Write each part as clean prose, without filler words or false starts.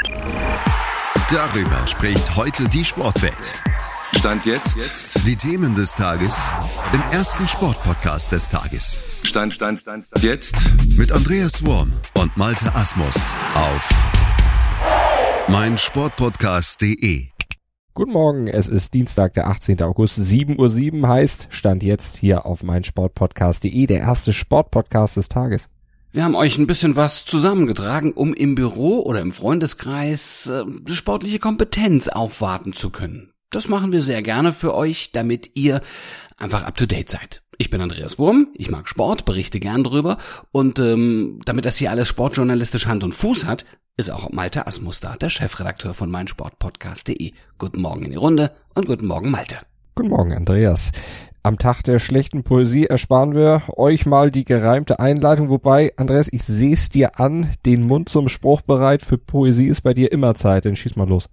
Darüber spricht heute die Sportwelt. Stand jetzt. Die Themen des Tages im ersten Sportpodcast des Tages. Stand jetzt. Mit Andreas Worm und Malte Asmus auf meinsportpodcast.de. Guten Morgen, es ist Dienstag, der 18. August, 7:07 Uhr heißt Stand jetzt hier auf meinsportpodcast.de, der erste Sportpodcast des Tages. Wir haben euch ein bisschen was zusammengetragen, um im Büro oder im Freundeskreis sportliche Kompetenz aufwarten zu können. Das machen wir sehr gerne für euch, damit ihr einfach up to date seid. Ich bin Andreas Wurm, ich mag Sport, berichte gern drüber und damit das hier alles sportjournalistisch Hand und Fuß hat, ist auch Malte Asmus da, der Chefredakteur von meinsportpodcast.de. Guten Morgen in die Runde und guten Morgen Malte. Guten Morgen Andreas. Am Tag der schlechten Poesie ersparen wir euch mal die gereimte Einleitung, wobei, Andreas, ich seh's dir an, den Mund zum Spruch bereit, für Poesie ist bei dir immer Zeit, dann schieß mal los.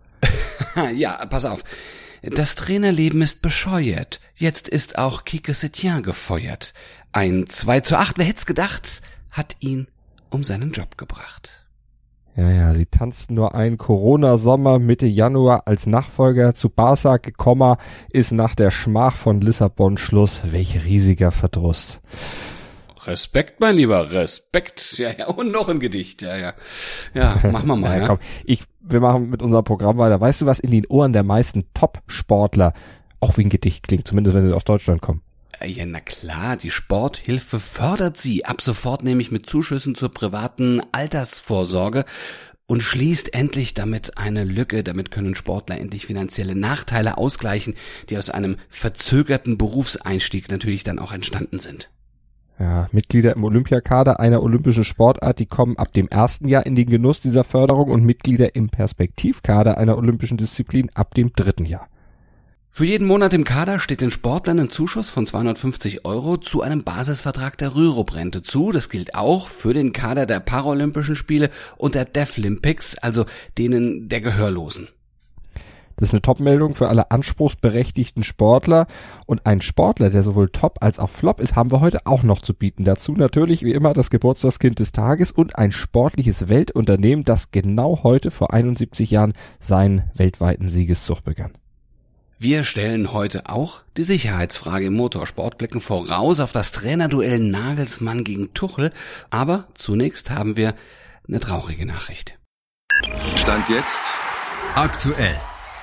Ja, pass auf. Das Trainerleben ist bescheuert. Jetzt ist auch Quique Setien gefeuert. Ein 2:8, wer hätt's gedacht, hat ihn um seinen Job gebracht. Ja, sie tanzten nur einen Corona-Sommer Mitte Januar als Nachfolger zu Barca gekommen, ist nach der Schmach von Lissabon Schluss. Welch riesiger Verdruss. Respekt, mein Lieber, Respekt. Ja, und noch ein Gedicht, ja. Ja, machen wir mal. Ja, komm, wir machen mit unserem Programm weiter. Weißt du, was in den Ohren der meisten Top-Sportler auch wie ein Gedicht klingt, zumindest wenn sie aus Deutschland kommen? Ja, na klar, die Sporthilfe fördert sie ab sofort nämlich mit Zuschüssen zur privaten Altersvorsorge und schließt endlich damit eine Lücke. Damit können Sportler endlich finanzielle Nachteile ausgleichen, die aus einem verzögerten Berufseinstieg natürlich dann auch entstanden sind. Ja, Mitglieder im Olympiakader einer olympischen Sportart, die kommen ab dem ersten Jahr in den Genuss dieser Förderung und Mitglieder im Perspektivkader einer olympischen Disziplin ab dem 3. Jahr. Für jeden Monat im Kader steht den Sportlern ein Zuschuss von 250 € zu einem Basisvertrag der Rürup-Rente zu. Das gilt auch für den Kader der Paralympischen Spiele und der Deaflympics, also denen der Gehörlosen. Das ist eine Top-Meldung für alle anspruchsberechtigten Sportler. Und ein Sportler, der sowohl Top als auch Flop ist, haben wir heute auch noch zu bieten. Dazu natürlich wie immer das Geburtstagskind des Tages und ein sportliches Weltunternehmen, das genau heute vor 71 Jahren seinen weltweiten Siegeszug begann. Wir stellen heute auch die Sicherheitsfrage im Motorsport, blicken voraus auf das Trainerduell Nagelsmann gegen Tuchel. Aber zunächst haben wir eine traurige Nachricht. Stand jetzt. Aktuell.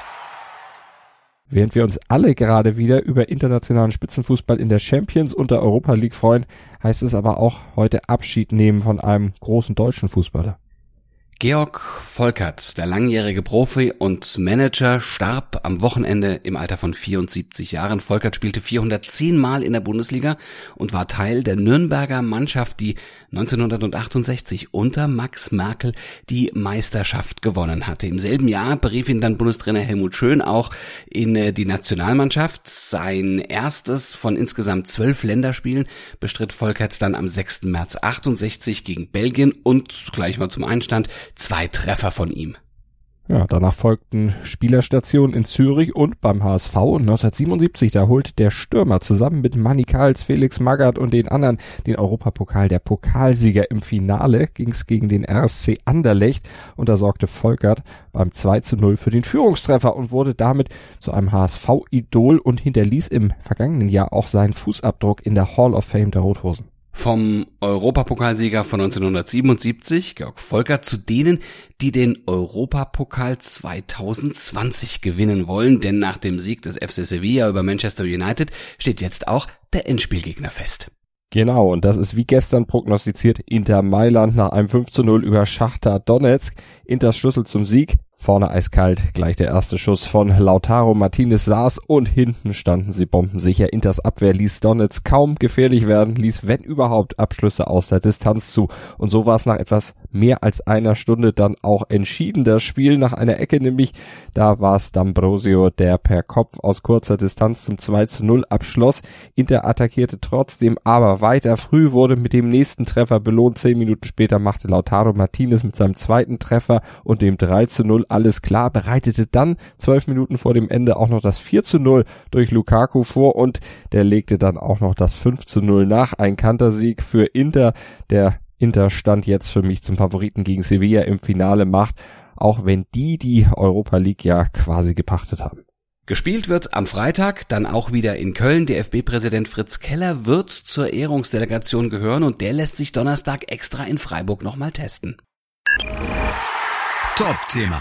Während wir uns alle gerade wieder über internationalen Spitzenfußball in der Champions und der Europa League freuen, heißt es aber auch heute Abschied nehmen von einem großen deutschen Fußballer. Georg Volkert, der langjährige Profi und Manager, starb am Wochenende im Alter von 74 Jahren. Volkert spielte 410 Mal in der Bundesliga und war Teil der Nürnberger Mannschaft, die 1968 unter Max Merkel die Meisterschaft gewonnen hatte. Im selben Jahr berief ihn dann Bundestrainer Helmut Schön auch in die Nationalmannschaft. Sein erstes von insgesamt 12 Länderspielen bestritt Volkert dann am 6. März 68 gegen Belgien und gleich mal zum Einstand 2 Treffer von ihm. Ja, danach folgten Spielerstationen in Zürich und beim HSV und 1977, da holte der Stürmer zusammen mit Manny Karls, Felix Magath und den anderen den Europapokal. Der Pokalsieger im Finale ging's gegen den RSC Anderlecht und da sorgte Volkert beim 2:0 für den Führungstreffer und wurde damit zu einem HSV-Idol und hinterließ im vergangenen Jahr auch seinen Fußabdruck in der Hall of Fame der Rothosen. Vom Europapokalsieger von 1977, Georg Volkert, zu denen, die den Europapokal 2020 gewinnen wollen, denn nach dem Sieg des FC Sevilla über Manchester United steht jetzt auch der Endspielgegner fest. Genau, und das ist wie gestern prognostiziert Inter Mailand nach einem 5:0 über Schachtar Donetsk. Inters Schlüssel zum Sieg, vorne eiskalt, gleich der erste Schuss von Lautaro Martinez saß und hinten standen sie bombensicher. Inters Abwehr ließ Donetsk kaum gefährlich werden, ließ wenn überhaupt Abschlüsse aus der Distanz zu. Und so war es nach etwas mehr als einer Stunde dann auch entschieden. Das Spiel nach einer Ecke, nämlich da war es D'Ambrosio, der per Kopf aus kurzer Distanz zum 2:0 abschloss. Inter attackierte trotzdem aber weiter. Früh wurde mit dem nächsten Treffer belohnt. 10 Minuten später machte Lautaro Martinez mit seinem zweiten Treffer und dem 3:0 alles klar, bereitete dann 12 Minuten vor dem Ende auch noch das 4:0 durch Lukaku vor und der legte dann auch noch das 5:0 nach. Ein Kantersieg für Inter, der Inter stand jetzt für mich zum Favoriten gegen Sevilla im Finale, macht auch wenn die Europa League ja quasi gepachtet haben. Gespielt wird am Freitag dann auch wieder in Köln. DFB-Präsident Fritz Keller wird zur Ehrungsdelegation gehören und der lässt sich Donnerstag extra in Freiburg nochmal testen. Top-Thema.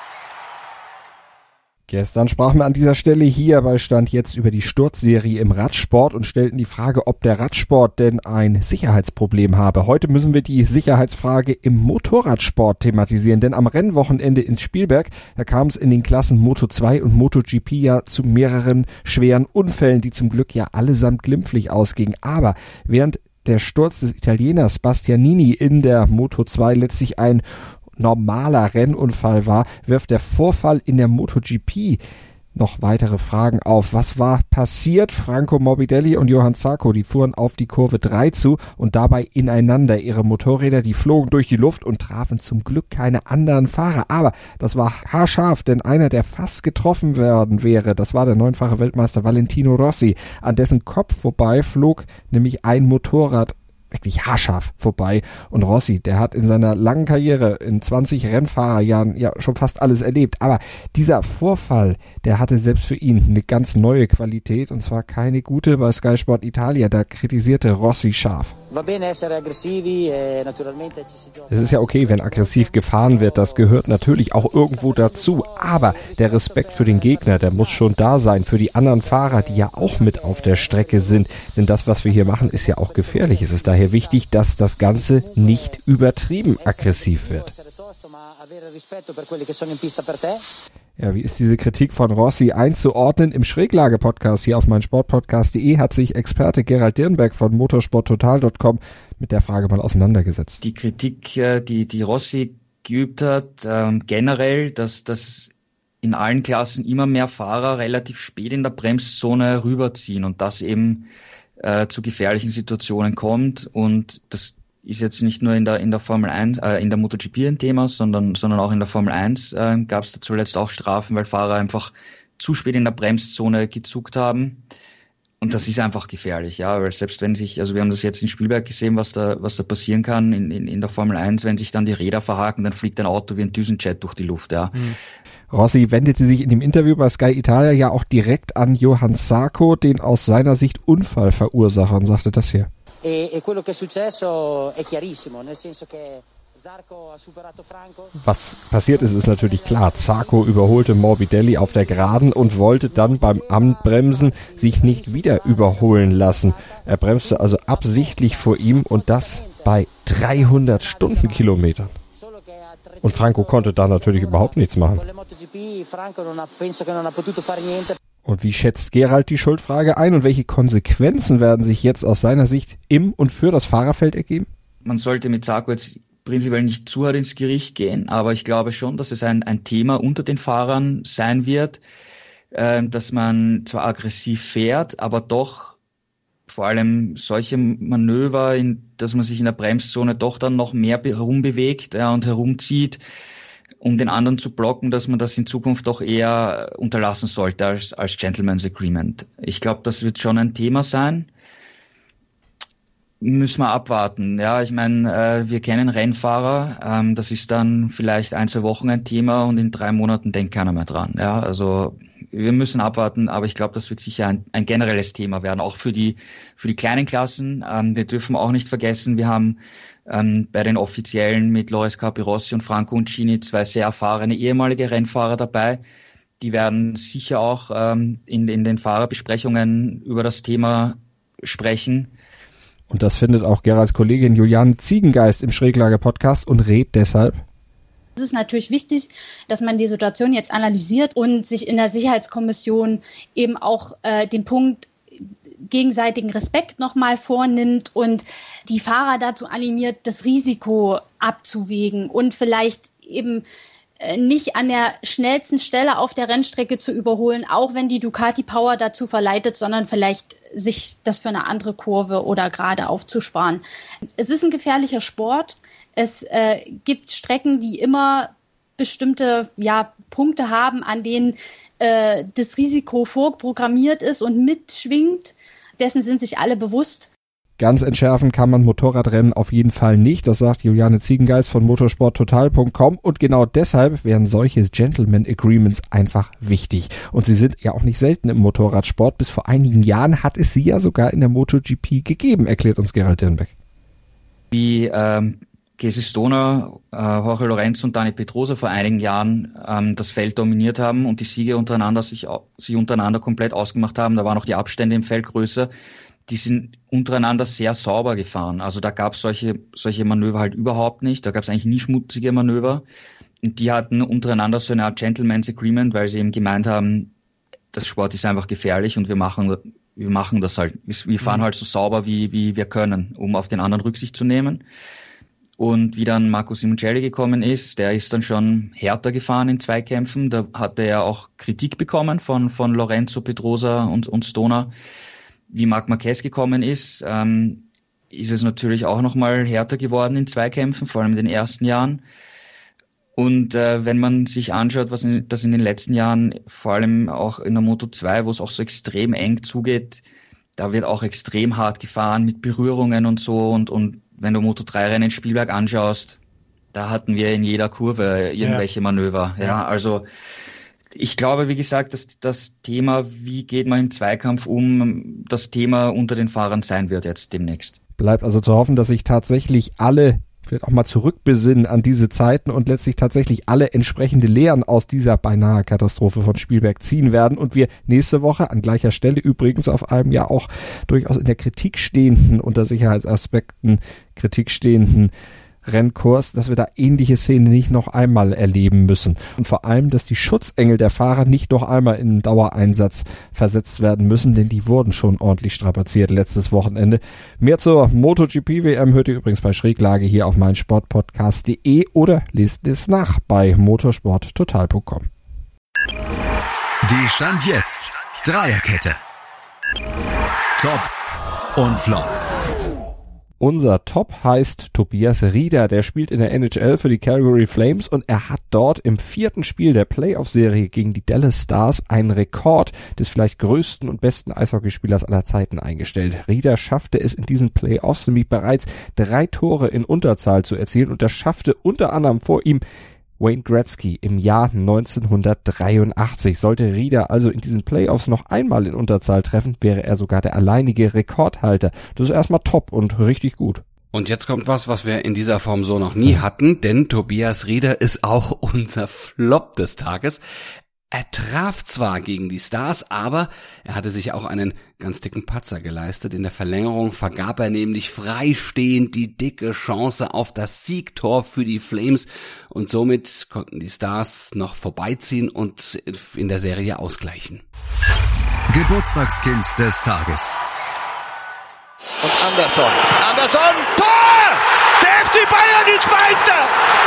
Gestern sprachen wir an dieser Stelle hier bei Stand jetzt über die Sturzserie im Radsport und stellten die Frage, ob der Radsport denn ein Sicherheitsproblem habe. Heute müssen wir die Sicherheitsfrage im Motorradsport thematisieren, denn am Rennwochenende in Spielberg, da kam es in den Klassen Moto2 und MotoGP ja zu mehreren schweren Unfällen, die zum Glück ja allesamt glimpflich ausgingen. Aber während der Sturz des Italieners Bastianini in der Moto2 letztlich ein normaler Rennunfall war, wirft der Vorfall in der MotoGP noch weitere Fragen auf. Was war passiert? Franco Morbidelli und Johann Zarco, die fuhren auf die Kurve 3 zu und dabei ineinander. Ihre Motorräder, die flogen durch die Luft und trafen zum Glück keine anderen Fahrer. Aber das war haarscharf, denn einer, der fast getroffen worden wäre, das war der 9-fache Weltmeister Valentino Rossi. An dessen Kopf vorbei flog nämlich ein Motorrad wirklich haarscharf vorbei. Und Rossi, der hat in seiner langen Karriere in 20 Rennfahrerjahren ja schon fast alles erlebt. Aber dieser Vorfall, der hatte selbst für ihn eine ganz neue Qualität und zwar keine gute bei Sky Sport Italia. Da kritisierte Rossi scharf. Es ist ja okay, wenn aggressiv gefahren wird, das gehört natürlich auch irgendwo dazu, aber der Respekt für den Gegner, der muss schon da sein, für die anderen Fahrer, die ja auch mit auf der Strecke sind, denn das, was wir hier machen, ist ja auch gefährlich. Es ist daher wichtig, dass das Ganze nicht übertrieben aggressiv wird. Ja, wie ist diese Kritik von Rossi einzuordnen? Im Schräglage-Podcast hier auf meinsportpodcast.de hat sich Experte Gerald Dirnberg von motorsporttotal.com mit der Frage mal auseinandergesetzt. Die Kritik, die Rossi geübt hat, generell, dass in allen Klassen immer mehr Fahrer relativ spät in der Bremszone rüberziehen und das eben zu gefährlichen Situationen kommt, und das ist jetzt nicht nur in der Formel 1, in der MotoGP ein Thema, sondern auch in der Formel 1 gab es da zuletzt auch Strafen, weil Fahrer einfach zu spät in der Bremszone gezuckt haben. Und das ist einfach gefährlich, ja, weil selbst wenn sich, also wir haben das jetzt in Spielberg gesehen, was da passieren kann in der Formel 1, wenn sich dann die Räder verhaken, dann fliegt ein Auto wie ein Düsenjet durch die Luft, ja. Rossi wendete sich in dem Interview bei Sky Italia ja auch direkt an Johann Zarco, den aus seiner Sicht Unfallverursacher, und sagte das hier. Was passiert ist natürlich klar. Zarco überholte Morbidelli auf der Geraden und wollte dann beim Anbremsen sich nicht wieder überholen lassen. Er bremste also absichtlich vor ihm und das bei 300 Stundenkilometern. Und Franco konnte da natürlich überhaupt nichts machen. Und wie schätzt Gerald die Schuldfrage ein und welche Konsequenzen werden sich jetzt aus seiner Sicht im und für das Fahrerfeld ergeben? Man sollte mit Zarco jetzt prinzipiell nicht zu hart ins Gericht gehen, aber ich glaube schon, dass es ein Thema unter den Fahrern sein wird, dass man zwar aggressiv fährt, aber doch vor allem solche Manöver, dass man sich in der Bremszone doch dann noch mehr herumbewegt und herumzieht, um den anderen zu blocken, dass man das in Zukunft doch eher unterlassen sollte als Gentleman's Agreement. Ich glaube, das wird schon ein Thema sein. Müssen wir abwarten. Ja, ich meine, wir kennen Rennfahrer, das ist dann vielleicht 1-2 Wochen ein Thema und in 3 Monaten denkt keiner mehr dran. Ja, also wir müssen abwarten, aber ich glaube, das wird sicher ein generelles Thema werden, auch für die kleinen Klassen. Wir dürfen auch nicht vergessen, wir haben bei den Offiziellen mit Loris Capirossi und Franco Uncini 2 sehr erfahrene ehemalige Rennfahrer dabei. Die werden sicher auch in den Fahrerbesprechungen über das Thema sprechen. Und das findet auch Geralds Kollegin Juliane Ziegengeist im Schräglage-Podcast und rät deshalb: Es ist natürlich wichtig, dass man die Situation jetzt analysiert und sich in der Sicherheitskommission eben auch den Punkt gegenseitigen Respekt nochmal vornimmt und die Fahrer dazu animiert, das Risiko abzuwägen und vielleicht eben nicht an der schnellsten Stelle auf der Rennstrecke zu überholen, auch wenn die Ducati Power dazu verleitet, sondern vielleicht sich das für eine andere Kurve oder gerade aufzusparen. Es ist ein gefährlicher Sport. Es gibt Strecken, die immer bestimmte Punkte haben, an denen das Risiko vorprogrammiert ist und mitschwingt. Dessen sind sich alle bewusst. Ganz entschärfen kann man Motorradrennen auf jeden Fall nicht, das sagt Juliane Ziegengeist von motorsporttotal.com und genau deshalb wären solche Gentleman Agreements einfach wichtig. Und sie sind ja auch nicht selten im Motorradsport. Bis vor einigen Jahren hat es sie ja sogar in der MotoGP gegeben, erklärt uns Gerald Dirnbeck. Wie Casey Stoner, Jorge Lorenzo und Dani Pedrosa vor einigen Jahren das Feld dominiert haben und die Siege untereinander sich untereinander komplett ausgemacht haben, da waren auch die Abstände im Feld größer. Die sind untereinander sehr sauber gefahren. Also da gab es solche Manöver halt überhaupt nicht. Da gab es eigentlich nie schmutzige Manöver. Und die hatten untereinander so eine Art Gentleman's Agreement, weil sie eben gemeint haben, das Sport ist einfach gefährlich und wir machen das halt. Wir fahren halt so sauber, wie wir können, um auf den anderen Rücksicht zu nehmen. Und wie dann Marco Simoncelli gekommen ist, der ist dann schon härter gefahren in Zweikämpfen. Da hat er ja auch Kritik bekommen von Lorenzo, Pedrosa und Stoner. Wie Marc Marquez gekommen ist es natürlich auch nochmal härter geworden in Zweikämpfen, vor allem in den ersten Jahren. Und wenn man sich anschaut, das in den letzten Jahren, vor allem auch in der Moto2, wo es auch so extrem eng zugeht, da wird auch extrem hart gefahren mit Berührungen und so. Und wenn du Moto3-Rennen in Spielberg anschaust, da hatten wir in jeder Kurve irgendwelche Manöver. Ja, also ich glaube, wie gesagt, dass das Thema, wie geht man im Zweikampf um, das Thema unter den Fahrern sein wird jetzt demnächst. Bleibt also zu hoffen, dass sich tatsächlich alle vielleicht auch mal zurückbesinnen an diese Zeiten und letztlich tatsächlich alle entsprechende Lehren aus dieser beinahe Katastrophe von Spielberg ziehen werden und wir nächste Woche an gleicher Stelle übrigens auf einem ja auch durchaus in der Kritik stehenden, unter Sicherheitsaspekten Kritik stehenden Rennkurs, dass wir da ähnliche Szenen nicht noch einmal erleben müssen. Und vor allem, dass die Schutzengel der Fahrer nicht noch einmal in einen Dauereinsatz versetzt werden müssen, denn die wurden schon ordentlich strapaziert letztes Wochenende. Mehr zur MotoGP-WM hört ihr übrigens bei Schräglage hier auf meinsportpodcast.de oder lest es nach bei motorsporttotal.com. Die Stand jetzt Dreierkette. Top und Flop. Unser Top heißt Tobias Rieder, der spielt in der NHL für die Calgary Flames und er hat dort im 4. Spiel der Playoff-Serie gegen die Dallas Stars einen Rekord des vielleicht größten und besten Eishockeyspielers aller Zeiten eingestellt. Rieder schaffte es in diesen Playoffs nämlich bereits 3 Tore in Unterzahl zu erzielen und das schaffte unter anderem vor ihm Wayne Gretzky im Jahr 1983. Sollte Rieder also in diesen Playoffs noch einmal in Unterzahl treffen, wäre er sogar der alleinige Rekordhalter. Das ist erstmal top und richtig gut. Und jetzt kommt was wir in dieser Form so noch nie hatten, denn Tobias Rieder ist auch unser Flop des Tages. Er traf zwar gegen die Stars, aber er hatte sich auch einen ganz dicken Patzer geleistet. In der Verlängerung vergab er nämlich freistehend die dicke Chance auf das Siegtor für die Flames und somit konnten die Stars noch vorbeiziehen und in der Serie ausgleichen. Geburtstagskind des Tages. Und Anderson, Tor! Der FC Bayern ist Meister!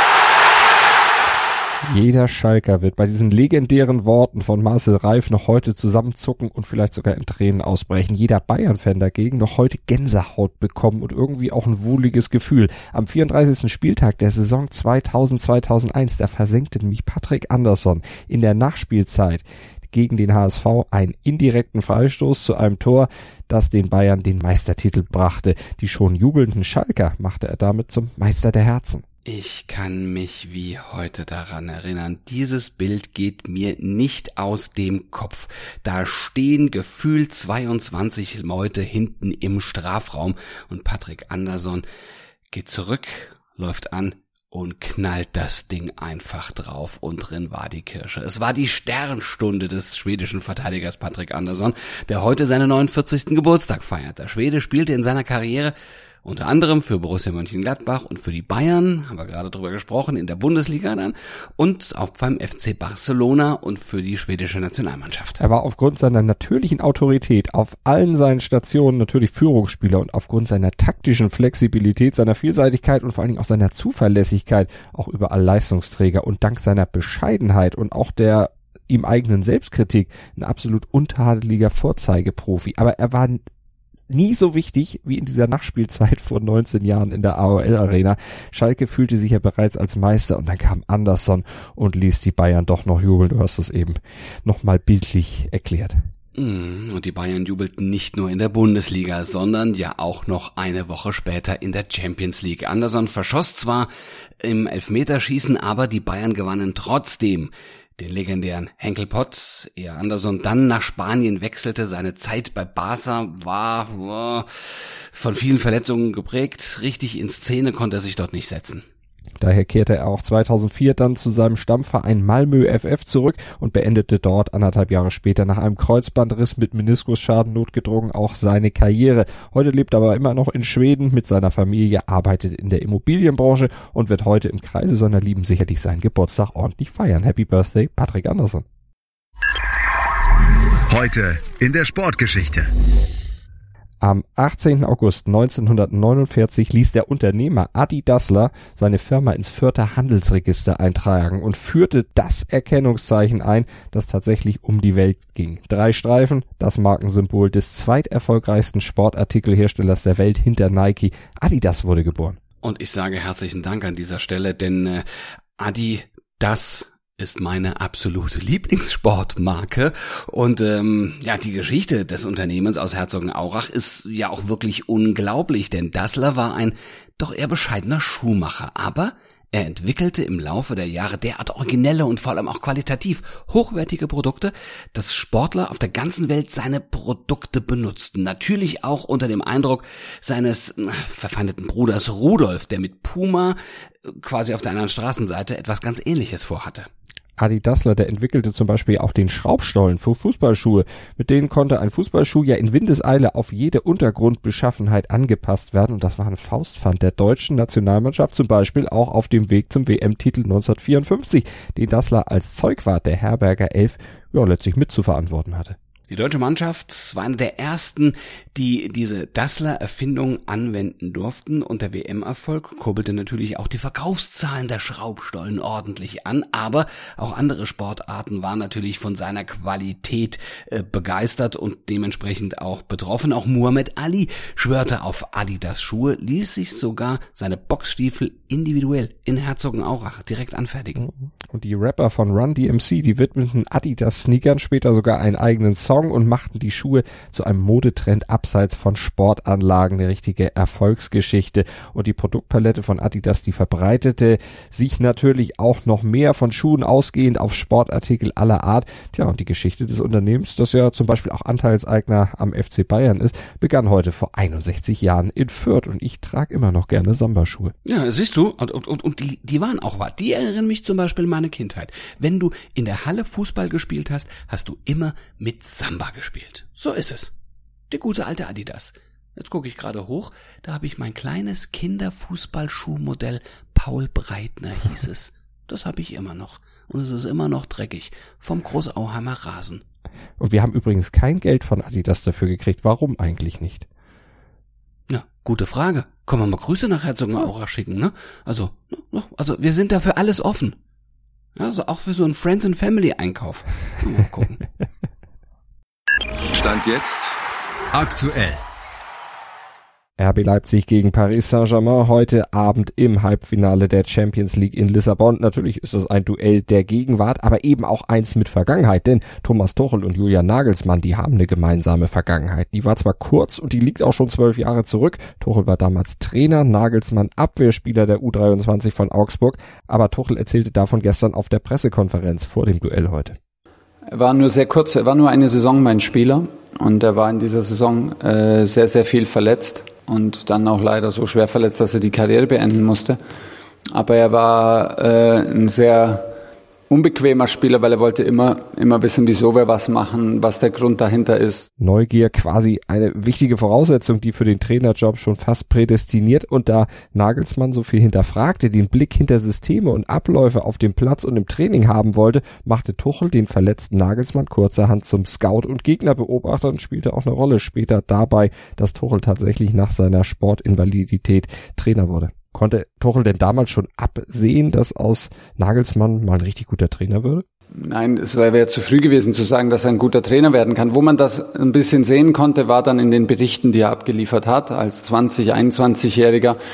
Jeder Schalker wird bei diesen legendären Worten von Marcel Reif noch heute zusammenzucken und vielleicht sogar in Tränen ausbrechen. Jeder Bayern-Fan dagegen noch heute Gänsehaut bekommen und irgendwie auch ein wohliges Gefühl. Am 34. Spieltag der Saison 2000-2001, da versenkte nämlich Patrick Anderson in der Nachspielzeit gegen den HSV einen indirekten Freistoß zu einem Tor, das den Bayern den Meistertitel brachte. Die schon jubelnden Schalker machte er damit zum Meister der Herzen. Ich kann mich wie heute daran erinnern, dieses Bild geht mir nicht aus dem Kopf. Da stehen gefühlt 22 Leute hinten im Strafraum und Patrick Anderson geht zurück, läuft an und knallt das Ding einfach drauf und drin war die Kirsche. Es war die Sternstunde des schwedischen Verteidigers Patrick Anderson, der heute seinen 49. Geburtstag feiert. Der Schwede spielte in seiner Karriere unter anderem für Borussia Mönchengladbach und für die Bayern, haben wir gerade drüber gesprochen, in der Bundesliga dann und auch beim FC Barcelona und für die schwedische Nationalmannschaft. Er war aufgrund seiner natürlichen Autorität auf allen seinen Stationen natürlich Führungsspieler und aufgrund seiner taktischen Flexibilität, seiner Vielseitigkeit und vor allen Dingen auch seiner Zuverlässigkeit auch überall Leistungsträger und dank seiner Bescheidenheit und auch der ihm eigenen Selbstkritik ein absolut untadeliger Vorzeigeprofi. Aber er war nie so wichtig wie in dieser Nachspielzeit vor 19 Jahren in der AOL Arena. Schalke fühlte sich ja bereits als Meister und dann kam Anderson und ließ die Bayern doch noch jubeln. Du hast es eben nochmal bildlich erklärt. Und die Bayern jubelten nicht nur in der Bundesliga, sondern ja auch noch eine Woche später in der Champions League. Anderson verschoss zwar im Elfmeterschießen, aber die Bayern gewannen trotzdem den legendären Henkelpott. Ehe Anderson dann nach Spanien wechselte, seine Zeit bei Barca war von vielen Verletzungen geprägt. Richtig in Szene konnte er sich dort nicht setzen. Daher kehrte er auch 2004 dann zu seinem Stammverein Malmö FF zurück und beendete dort 1,5 Jahre später nach einem Kreuzbandriss mit Meniskusschaden notgedrungen auch seine Karriere. Heute lebt er aber immer noch in Schweden mit seiner Familie, arbeitet in der Immobilienbranche und wird heute im Kreise seiner Lieben sicherlich seinen Geburtstag ordentlich feiern. Happy Birthday, Patrick Anderson. Heute in der Sportgeschichte. Am 18. August 1949 ließ der Unternehmer Adi Dassler seine Firma ins Fürther Handelsregister eintragen und führte das Erkennungszeichen ein, das tatsächlich um die Welt ging. 3 Streifen, das Markensymbol des zweiterfolgreichsten Sportartikelherstellers der Welt hinter Nike. Adidas wurde geboren. Und ich sage herzlichen Dank an dieser Stelle, denn Adidas ist meine absolute Lieblingssportmarke und die Geschichte des Unternehmens aus Herzogenaurach ist ja auch wirklich unglaublich, denn Dassler war ein doch eher bescheidener Schuhmacher, aber er entwickelte im Laufe der Jahre derart originelle und vor allem auch qualitativ hochwertige Produkte, dass Sportler auf der ganzen Welt seine Produkte benutzten. Natürlich auch unter dem Eindruck seines verfeindeten Bruders Rudolf, der mit Puma quasi auf der anderen Straßenseite etwas ganz Ähnliches vorhatte. Adi Dassler, der entwickelte zum Beispiel auch den Schraubstollen für Fußballschuhe. Mit denen konnte ein Fußballschuh ja in Windeseile auf jede Untergrundbeschaffenheit angepasst werden. Und das war ein Faustpfand der deutschen Nationalmannschaft, zum Beispiel auch auf dem Weg zum WM-Titel 1954, den Dassler als Zeugwart der Herberger 11 letztlich mitzuverantworten hatte. Die deutsche Mannschaft war eine der ersten, die diese Dassler-Erfindung anwenden durften und der WM-Erfolg kurbelte natürlich auch die Verkaufszahlen der Schraubstollen ordentlich an, aber auch andere Sportarten waren natürlich von seiner Qualität begeistert und dementsprechend auch betroffen. Auch Muhammad Ali schwörte auf Adidas-Schuhe, ließ sich sogar seine Boxstiefel individuell in Herzogenaurach direkt anfertigen. Und die Rapper von Run DMC, die widmeten Adidas-Sneakern später sogar einen eigenen Song und machten die Schuhe zu einem Modetrend abseits von Sportanlagen, eine richtige Erfolgsgeschichte. Und die Produktpalette von Adidas, die verbreitete sich natürlich auch noch mehr von Schuhen ausgehend auf Sportartikel aller Art. Tja, und die Geschichte des Unternehmens, das ja zum Beispiel auch Anteilseigner am FC Bayern ist, begann heute vor 61 Jahren in Fürth und ich trage immer noch gerne Samba-Schuhe. Ja, siehst du, und die waren auch wahr. Die erinnern mich zum Beispiel an meine Kindheit. Wenn du in der Halle Fußball gespielt hast, hast du immer mit Samba gespielt. So ist es. Der gute alte Adidas. Jetzt gucke ich gerade hoch, da habe ich mein kleines Kinderfußballschuhmodell Paul Breitner hieß es. Das habe ich immer noch. Und es ist immer noch dreckig. Vom Großauheimer Rasen. Und wir haben übrigens kein Geld von Adidas dafür gekriegt. Warum eigentlich nicht? Ja, gute Frage. Können wir mal Grüße nach Herzogenaurach schicken, ne? Also wir sind dafür alles offen. Also auch für so einen Friends and Family Einkauf. Mal gucken. Stand jetzt aktuell. RB Leipzig gegen Paris Saint-Germain heute Abend im Halbfinale der Champions League in Lissabon. Natürlich ist das ein Duell der Gegenwart, aber eben auch eins mit Vergangenheit, denn Thomas Tuchel und Julian Nagelsmann, die haben eine gemeinsame Vergangenheit. Die war zwar kurz und die liegt auch schon 12 Jahre zurück. Tuchel war damals Trainer, Nagelsmann Abwehrspieler der U23 von Augsburg, aber Tuchel erzählte davon gestern auf der Pressekonferenz vor dem Duell heute. Er war nur sehr kurz, er war nur eine Saison mein Spieler und er war in dieser Saison sehr, sehr viel verletzt und dann auch leider so schwer verletzt, dass er die Karriere beenden musste. Aber er war ein sehr unbequemer Spieler, weil er wollte immer wissen, wieso wir was machen, was der Grund dahinter ist. Neugier quasi eine wichtige Voraussetzung, die für den Trainerjob schon fast prädestiniert. Und da Nagelsmann so viel hinterfragte, den Blick hinter Systeme und Abläufe auf dem Platz und im Training haben wollte, machte Tuchel den verletzten Nagelsmann kurzerhand zum Scout und Gegnerbeobachter und spielte auch eine Rolle später dabei, dass Tuchel tatsächlich nach seiner Sportinvalidität Trainer wurde. Konnte Tuchel denn damals schon absehen, dass aus Nagelsmann mal ein richtig guter Trainer würde? Nein, es wäre zu früh gewesen zu sagen, dass er ein guter Trainer werden kann. Wo man das ein bisschen sehen konnte, war dann in den Berichten, die er abgeliefert hat als 20-, 21-Jähriger.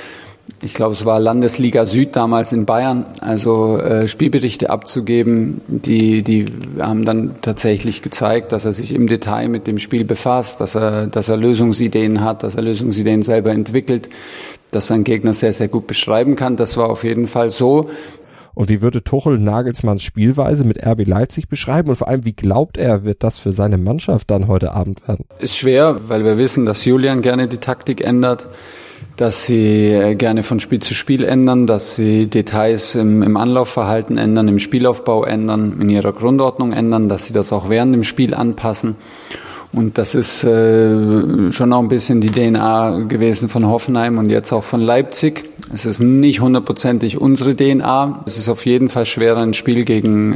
ich glaube, es war Landesliga Süd damals in Bayern, also Spielberichte abzugeben, die haben dann tatsächlich gezeigt, dass er sich im Detail mit dem Spiel befasst, dass er Lösungsideen hat, dass er Lösungsideen selber entwickelt, dass er einen Gegner sehr, sehr gut beschreiben kann. Das war auf jeden Fall so. Und wie würde Tuchel Nagelsmanns Spielweise mit RB Leipzig beschreiben? Und vor allem, wie glaubt er, wird das für seine Mannschaft dann heute Abend werden? Ist schwer, weil wir wissen, dass Julian gerne die Taktik ändert, dass sie gerne von Spiel zu Spiel ändern, dass sie Details im Anlaufverhalten ändern, im Spielaufbau ändern, in ihrer Grundordnung ändern, dass sie das auch während dem Spiel anpassen. Und das ist schon auch ein bisschen die DNA gewesen von Hoffenheim und jetzt auch von Leipzig. Es ist nicht hundertprozentig unsere DNA. Es ist auf jeden Fall schwerer, ein Spiel gegen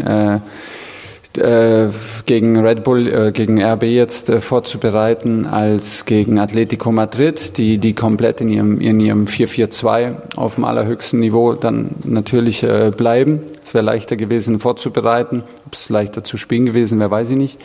Red Bull, gegen RB jetzt vorzubereiten, als gegen Atletico Madrid, die komplett in ihrem 4-4-2 auf dem allerhöchsten Niveau dann natürlich bleiben. Es wäre leichter gewesen vorzubereiten. Ob es leichter zu spielen gewesen wäre, weiß ich nicht.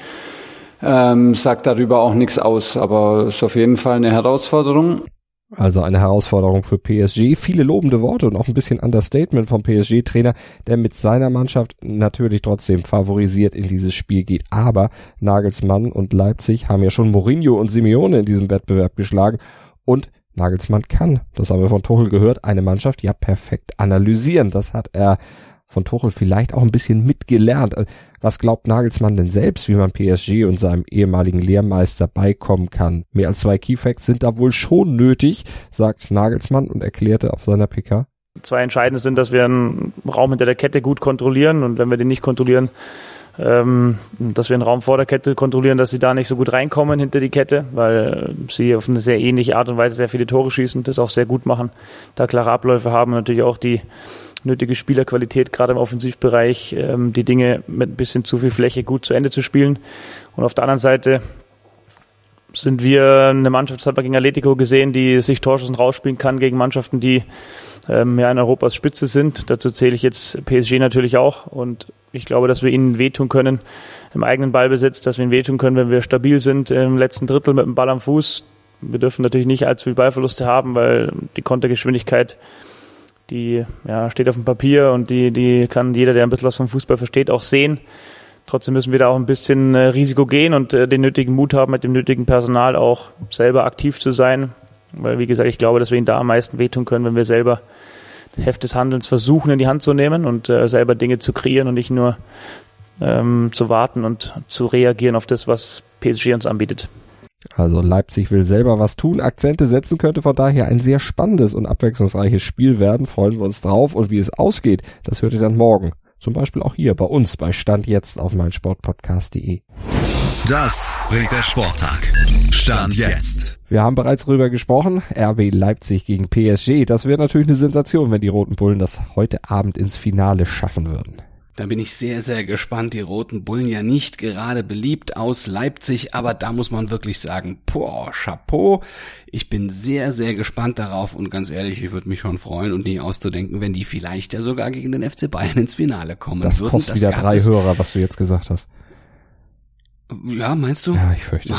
Sagt darüber auch nichts aus, aber es ist auf jeden Fall eine Herausforderung. Also eine Herausforderung für PSG. Viele lobende Worte und auch ein bisschen Understatement vom PSG-Trainer, der mit seiner Mannschaft natürlich trotzdem favorisiert in dieses Spiel geht. Aber Nagelsmann und Leipzig haben ja schon Mourinho und Simeone in diesem Wettbewerb geschlagen. Und Nagelsmann kann, das haben wir von Tuchel gehört, eine Mannschaft ja perfekt analysieren. Das hat er von Tuchel vielleicht auch ein bisschen mitgelernt. Was glaubt Nagelsmann denn selbst, wie man PSG und seinem ehemaligen Lehrmeister beikommen kann? Mehr als 2 Keyfacts sind da wohl schon nötig, sagt Nagelsmann und erklärte auf seiner PK. 2 entscheidende sind, dass wir einen Raum hinter der Kette gut kontrollieren und wenn wir den nicht kontrollieren, dass wir einen Raum vor der Kette kontrollieren, dass sie da nicht so gut reinkommen hinter die Kette, weil sie auf eine sehr ähnliche Art und Weise sehr viele Tore schießen, das auch sehr gut machen, da klare Abläufe haben und natürlich auch die nötige Spielerqualität, gerade im Offensivbereich, die Dinge mit ein bisschen zu viel Fläche gut zu Ende zu spielen. Und auf der anderen Seite sind wir eine Mannschaft, das hat man gegen Atletico gesehen, die sich Torchancen rausspielen kann gegen Mannschaften, die ja in Europas Spitze sind. Dazu zähle ich jetzt PSG natürlich auch und ich glaube, dass wir ihnen wehtun können im eigenen Ballbesitz, dass wir ihnen wehtun können, wenn wir stabil sind im letzten Drittel mit dem Ball am Fuß. Wir dürfen natürlich nicht allzu viel Ballverluste haben, weil die Kontergeschwindigkeit, die steht auf dem Papier und die kann jeder, der ein bisschen was vom Fußball versteht, auch sehen. Trotzdem müssen wir da auch ein bisschen Risiko gehen und den nötigen Mut haben, mit dem nötigen Personal auch selber aktiv zu sein. Weil, wie gesagt, ich glaube, dass wir ihnen da am meisten wehtun können, wenn wir selber Heft des Handelns versuchen, in die Hand zu nehmen und selber Dinge zu kreieren und nicht nur zu warten und zu reagieren auf das, was PSG uns anbietet. Also Leipzig will selber was tun, Akzente setzen, könnte von daher ein sehr spannendes und abwechslungsreiches Spiel werden. Freuen wir uns drauf und wie es ausgeht, das hört ihr dann morgen. Zum Beispiel auch hier bei uns bei Stand jetzt auf meinsportpodcast.de. Das bringt der Sporttag. Stand jetzt. Wir haben bereits drüber gesprochen, RB Leipzig gegen PSG. Das wäre natürlich eine Sensation, wenn die Roten Bullen das heute Abend ins Finale schaffen würden. Da bin ich sehr, sehr gespannt. Die Roten Bullen ja nicht gerade beliebt aus Leipzig, aber da muss man wirklich sagen, Chapeau. Ich bin sehr, sehr gespannt darauf und ganz ehrlich, ich würde mich schon freuen und nie auszudenken, wenn die vielleicht ja sogar gegen den FC Bayern ins Finale kommen würden. Das kostet wieder 3 Hörer, was du jetzt gesagt hast. Ja, meinst du? Ja, ich fürchte.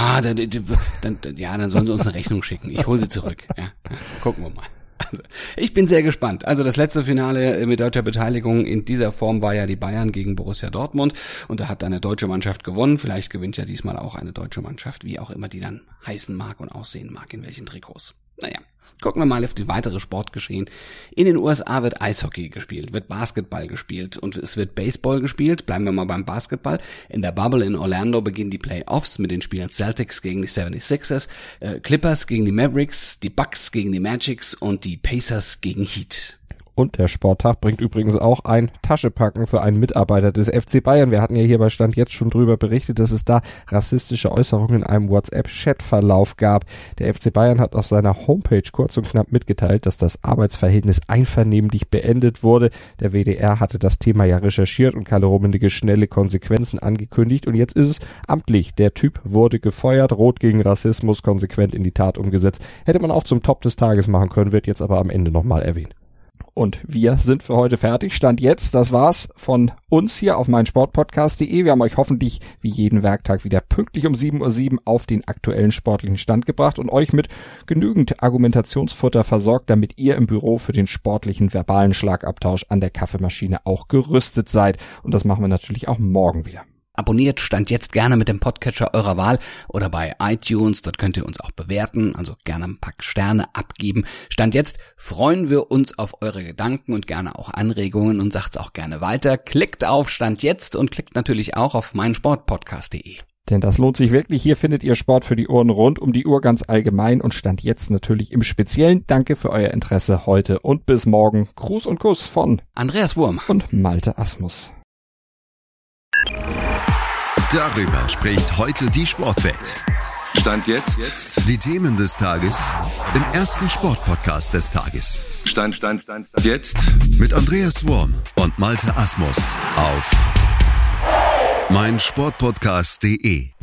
Dann sollen sie uns eine Rechnung schicken. Ich hole sie zurück. Ja, gucken wir mal. Also, ich bin sehr gespannt. Also das letzte Finale mit deutscher Beteiligung in dieser Form war ja die Bayern gegen Borussia Dortmund und da hat eine deutsche Mannschaft gewonnen. Vielleicht gewinnt ja diesmal auch eine deutsche Mannschaft, wie auch immer die dann heißen mag und aussehen mag, in welchen Trikots. Naja, gucken wir mal auf die weitere Sportgeschehen. In den USA wird Eishockey gespielt, wird Basketball gespielt und es wird Baseball gespielt. Bleiben wir mal beim Basketball. In der Bubble in Orlando beginnen die Playoffs mit den Spielen Celtics gegen die 76ers, Clippers gegen die Mavericks, die Bucks gegen die Magics und die Pacers gegen Heat. Und der Sporttag bringt übrigens auch ein Taschepacken für einen Mitarbeiter des FC Bayern. Wir hatten ja hier bei Stand jetzt schon drüber berichtet, dass es da rassistische Äußerungen in einem WhatsApp-Chatverlauf gab. Der FC Bayern hat auf seiner Homepage kurz und knapp mitgeteilt, dass das Arbeitsverhältnis einvernehmlich beendet wurde. Der WDR hatte das Thema ja recherchiert und Kalle Rummenigge schnelle Konsequenzen angekündigt. Und jetzt ist es amtlich. Der Typ wurde gefeuert, Rot gegen Rassismus konsequent in die Tat umgesetzt. Hätte man auch zum Top des Tages machen können, wird jetzt aber am Ende nochmal erwähnt. Und wir sind für heute fertig. Stand jetzt, das war's von uns hier auf meinsportpodcast.de. Wir haben euch hoffentlich wie jeden Werktag wieder pünktlich um 7:07 Uhr auf den aktuellen sportlichen Stand gebracht und euch mit genügend Argumentationsfutter versorgt, damit ihr im Büro für den sportlichen verbalen Schlagabtausch an der Kaffeemaschine auch gerüstet seid. Und das machen wir natürlich auch morgen wieder. Abonniert Stand jetzt gerne mit dem Podcatcher eurer Wahl oder bei iTunes, dort könnt ihr uns auch bewerten, also gerne ein paar Sterne abgeben. Stand jetzt freuen wir uns auf eure Gedanken und gerne auch Anregungen und sagt's auch gerne weiter. Klickt auf Stand jetzt und klickt natürlich auch auf meinsportpodcast.de. Denn das lohnt sich wirklich. Hier findet ihr Sport für die Ohren rund um die Uhr ganz allgemein und Stand jetzt natürlich im Speziellen. Danke für euer Interesse heute und bis morgen. Gruß und Kuss von Andreas Wurm und Malte Asmus. Darüber spricht heute die Sportwelt. Stand jetzt. Die Themen des Tages im ersten Sportpodcast des Tages. Stand jetzt. Mit Andreas Wurm und Malte Asmus auf meinsportpodcast.de.